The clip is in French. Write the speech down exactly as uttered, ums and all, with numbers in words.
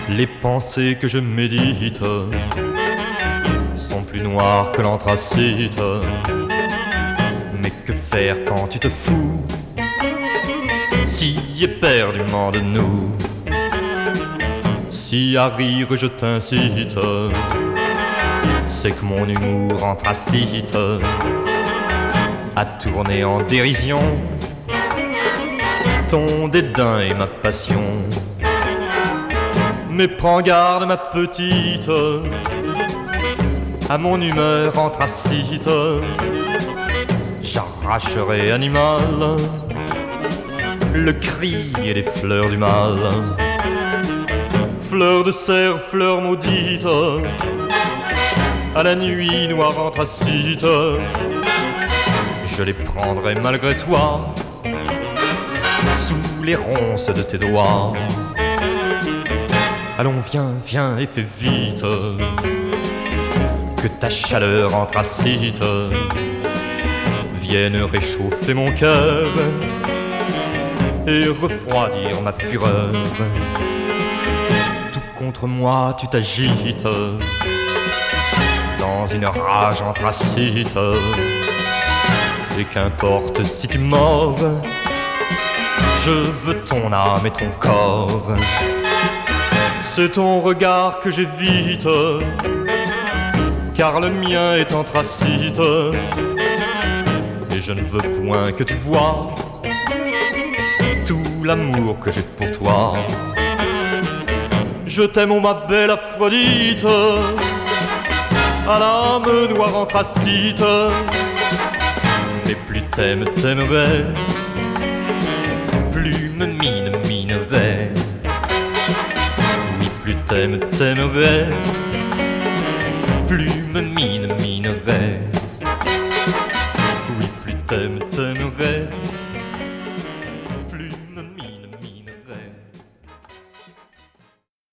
Les pensées que je médite sont plus noires que l'anthracite. Mais que faire quand tu te fous si éperdument de nous? Si à rire je t'incite, c'est que mon humour anthracite a tourné en dérision ton dédain et ma passion. Mais prends garde ma petite à mon humeur anthracite. J'arracherai animal le cri et les fleurs du mal. Fleurs de cerf, fleurs maudites, à la nuit noire anthracite, je les prendrai malgré toi sous les ronces de tes doigts. Allons, viens, viens et fais vite, que ta chaleur anthracite vienne réchauffer mon cœur et refroidir ma fureur. Tout contre moi tu t'agites dans une rage anthracite, et qu'importe si tu mords, je veux ton âme et ton corps. C'est ton regard que j'évite, car le mien est anthracite, et je ne veux point que tu vois tout l'amour que j'ai pour toi. Je t'aime, oh ma belle Aphrodite, à l'âme noire anthracite. Mais plus t'aimes, t'aimerais, plus me mine, minerais. Oui, plus t'aimes, t'aimerais, plus me mine, minerais. Oui, plus t'aimes, t'aimerais.